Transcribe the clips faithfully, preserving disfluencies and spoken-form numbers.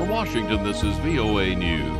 From Washington, this is V O A News.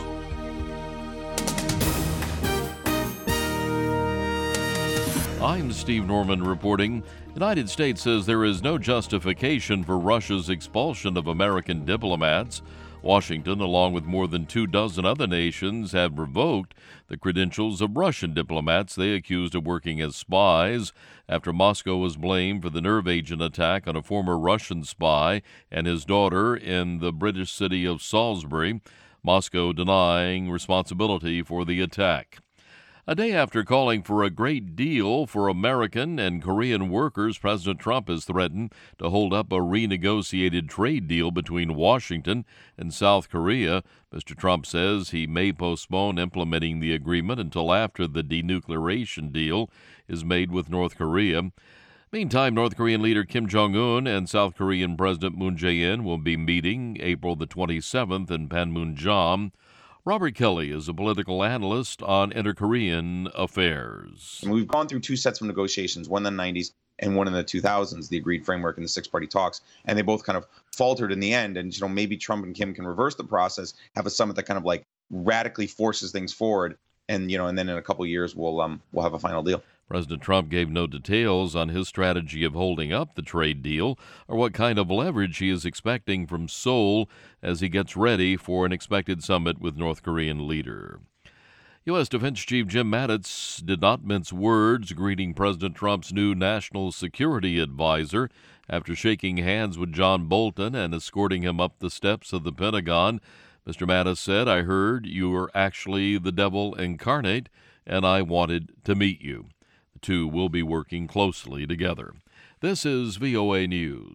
I'm Steve Norman reporting. The United States says there is no justification for Russia's expulsion of American diplomats. Washington, along with more than two dozen other nations, have revoked the credentials of Russian diplomats they accused of working as spies after Moscow was blamed for the nerve agent attack on a former Russian spy and his daughter in the British city of Salisbury, Moscow denying responsibility for the attack. A day after calling for a great deal for American and Korean workers, President Trump has threatened to hold up a renegotiated trade deal between Washington and South Korea. Mister Trump says he may postpone implementing the agreement until after the denuclearization deal is made with North Korea. Meantime, North Korean leader Kim Jong-un and South Korean President Moon Jae-in will be meeting April the twenty-seventh in Panmunjom. Robert Kelly is a political analyst on inter-Korean affairs. And we've gone through two sets of negotiations, one in the nineties and one in the two thousands, the agreed framework and the six-party talks, and they both kind of faltered in the end. And, you know, maybe Trump and Kim can reverse the process, have a summit that kind of like radically forces things forward, and, you know, and then in a couple of years we'll um we'll have a final deal. President Trump gave no details on his strategy of holding up the trade deal or what kind of leverage he is expecting from Seoul as he gets ready for an expected summit with North Korean leader. U S. Defense Chief Jim Mattis did not mince words greeting President Trump's new national security advisor after shaking hands with John Bolton and escorting him up the steps of the Pentagon. Mister Mattis said, "I heard you were actually the devil incarnate, and I wanted to meet you." The two will be working closely together. This is V O A News.